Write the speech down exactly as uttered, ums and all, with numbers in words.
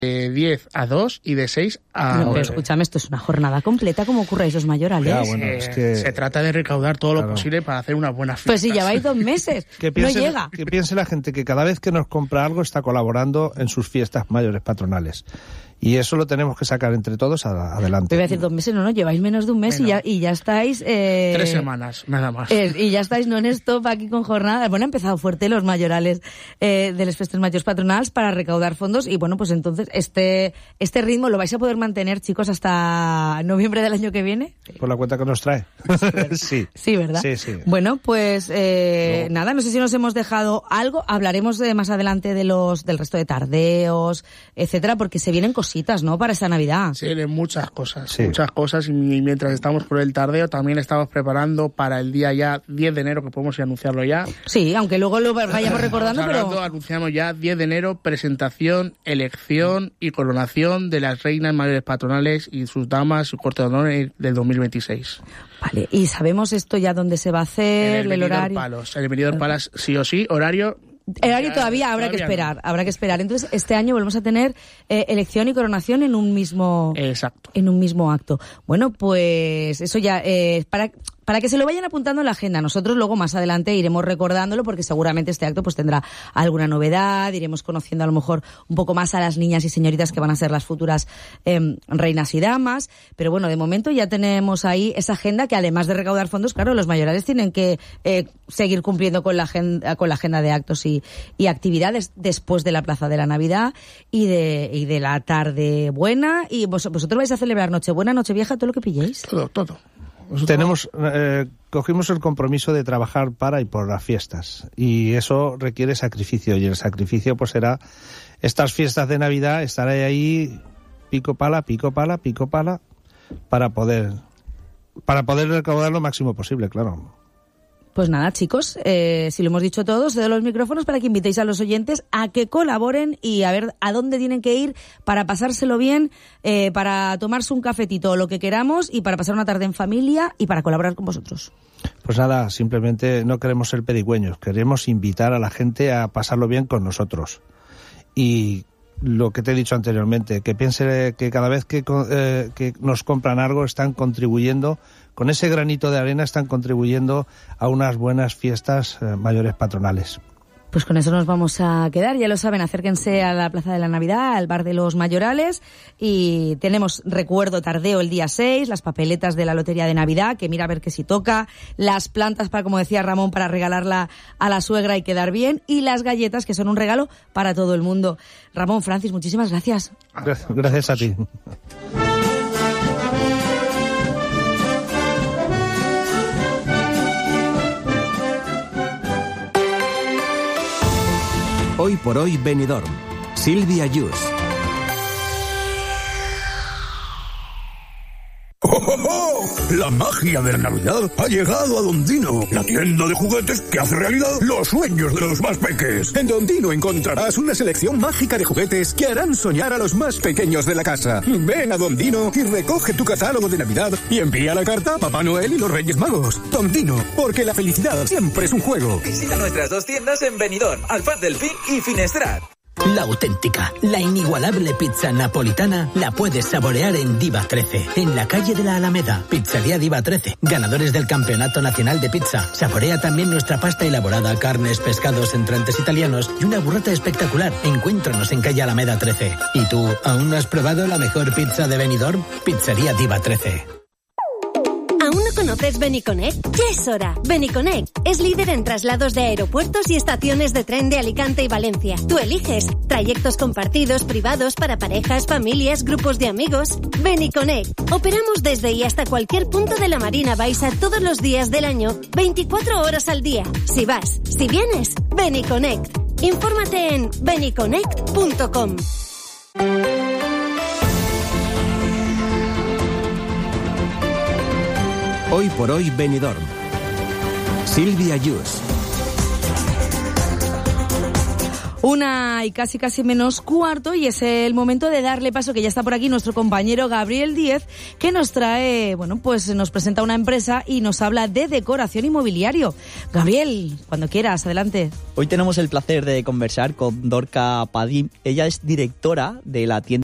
de diez a dos y de seis a No, nueve. pero escúchame, esto es una jornada completa, ¿cómo ocurréis los mayorales? Ya, bueno, Eh, es que- Se trata de recaudar todo Claro. lo posible para hacer una buena fiesta. Pues si lleváis dos meses, Que no piense, llega. que piense la gente que cada vez que nos compra algo está colaborando en sus fiestas mayores patronales. Y eso lo tenemos que sacar entre todos a- adelante. Te voy a decir dos meses, no, no, lleváis menos de un mes y ya, Menos. y ya estáis... Eh, Tres semanas, nada más. eh, y ya estáis non-stop aquí con jornadas. Bueno, ha empezado fuerte los mayorales eh, de los festes mayores patronales para recaudar fondos y bueno, pues entonces este este ritmo lo vais a poder mantener, chicos, hasta noviembre del año que viene. Por la cuenta que nos trae. Sí. Sí, ¿verdad? Sí, sí. Bueno, pues eh, No. nada, no sé si nos hemos dejado algo. Hablaremos de, más adelante de los del resto de tardeos, etcétera, porque se vienen cositas, ¿no? Para esta Navidad. Sí, de muchas cosas, Sí. muchas cosas. Y mientras estamos por el tardeo, también estamos preparando para el día ya diez de enero, que podemos anunciarlo ya. Sí, aunque luego lo vayamos recordando, Estamos hablando, pero... anunciamos ya diez de enero, presentación, elección y coronación de las reinas mayores patronales y sus damas, su corte de honor del dos mil veintiséis. Vale, y sabemos esto ya dónde se va a hacer, En el el Benidorm horario... Palace. En el Benidorm Palace, sí o sí, horario... El horario Ya, todavía habrá que todavía no. esperar, habrá que esperar. Entonces, este año volvemos a tener eh, elección y coronación en un mismo... Exacto. En un mismo acto. Bueno, pues eso ya, eh, para, para que se lo vayan apuntando en la agenda. Nosotros luego más adelante iremos recordándolo porque seguramente este acto pues tendrá alguna novedad, iremos conociendo a lo mejor un poco más a las niñas y señoritas que van a ser las futuras eh, reinas y damas. Pero bueno, de momento ya tenemos ahí esa agenda que además de recaudar fondos, claro, los mayorales tienen que eh, seguir cumpliendo con la agenda, con la agenda de actos y, y actividades después de la Plaza de la Navidad y de, y de la tarde buena. Y vos, vosotros vais a celebrar Nochebuena, Nochevieja, todo lo que pilléis. Todo, todo. Nosotros- Tenemos, eh, cogimos el compromiso de trabajar para y por las fiestas y eso requiere sacrificio y el sacrificio pues será estas fiestas de Navidad, estaré ahí pico pala, pico pala, pico pala para poder para poder recaudar lo máximo posible, claro. Pues nada, chicos, eh, si lo hemos dicho todos, cedo los micrófonos para que invitéis a los oyentes a que colaboren y a ver a dónde tienen que ir para pasárselo bien, eh, para tomarse un cafetito o lo que queramos y para pasar una tarde en familia y para colaborar con vosotros. Pues nada, simplemente no queremos ser pedigüeños, queremos invitar a la gente a pasarlo bien con nosotros. Y lo que te he dicho anteriormente, que piense que cada vez que, eh, que nos compran algo están contribuyendo, con ese granito de arena están contribuyendo a unas buenas fiestas eh, mayores patronales. Pues con eso nos vamos a quedar, ya lo saben, acérquense a la Plaza de la Navidad, al Bar de los Mayorales y tenemos recuerdo tardeo el día seis, las papeletas de la Lotería de Navidad, que mira a ver que si toca, las plantas para, como decía Ramón, para regalarla a la suegra y quedar bien y las galletas que son un regalo para todo el mundo. Ramón, Francis, muchísimas gracias. Gracias, gracias a ti. Hoy por hoy Benidorm. Silvia Yus. ¡Oh, oh, oh! La magia de la Navidad ha llegado a Dondino, la tienda de juguetes que hace realidad los sueños de los más peques. En Dondino encontrarás una selección mágica de juguetes que harán soñar a los más pequeños de la casa. Ven a Dondino y recoge tu catálogo de Navidad y envía la carta a Papá Noel y los Reyes Magos. Dondino, porque la felicidad siempre es un juego. Visita nuestras dos tiendas en Benidorm, Alfaz del Pi y Finestrat. La auténtica, la inigualable pizza napolitana la puedes saborear en Diva trece, en la calle de la Alameda. Pizzería Diva trece, ganadores del Campeonato Nacional de Pizza. Saborea también nuestra pasta elaborada, carnes, pescados, entrantes italianos y una burrata espectacular. Encuéntranos en calle Alameda trece. ¿Y tú, aún no has probado la mejor pizza de Benidorm? Pizzería Diva trece. ¿Aún no conoces Beniconnect? Ya es hora. Beniconnect es líder en traslados de aeropuertos y estaciones de tren de Alicante y Valencia. Tú eliges trayectos compartidos, privados, para parejas, familias, grupos de amigos. Beniconnect. Operamos desde y hasta cualquier punto de la Marina Baixa todos los días del año, veinticuatro horas al día. Si vas, si vienes, Beniconnect. Infórmate en beniconnect punto com. Hoy por hoy Benidorm. Silvia Yus. Una y casi casi menos cuarto, y es el momento de darle paso, que ya está por aquí nuestro compañero Gabriel Díez, que nos trae, bueno, pues nos presenta una empresa y nos habla de decoración inmobiliario. Gabriel, cuando quieras, adelante. Hoy tenemos el placer de conversar con Dorca Padín. Ella es directora de la tienda